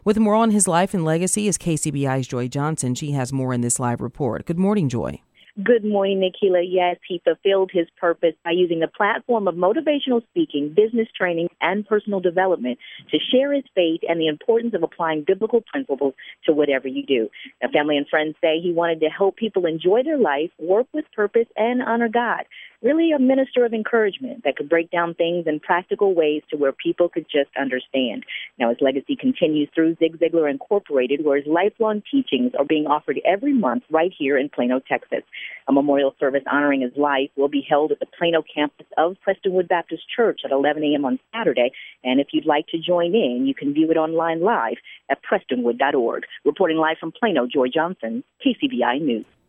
With more on his life and legacy is KCBI's Joy Johnson. She has more in this live report. Good morning, Joy. Good morning, Nikila. Yes, he fulfilled his purpose by using the platform of motivational speaking, business training, and personal development to share his faith and the importance of applying biblical principles to whatever you do. Now, family and friends say he wanted to help people enjoy their life, work with purpose, and honor God. Really a minister of encouragement that could break down things in practical ways to where people could just understand. Now, his legacy continues through Zig Ziglar Incorporated, where his lifelong teachings are being offered every month right here in Plano, Texas. A memorial service honoring his life will be held at the Plano campus of Prestonwood Baptist Church at 11 a.m. on Saturday. And if you'd like to join in, you can view it online live at prestonwood.org. Reporting live from Plano, Joy Johnson, KCBI News.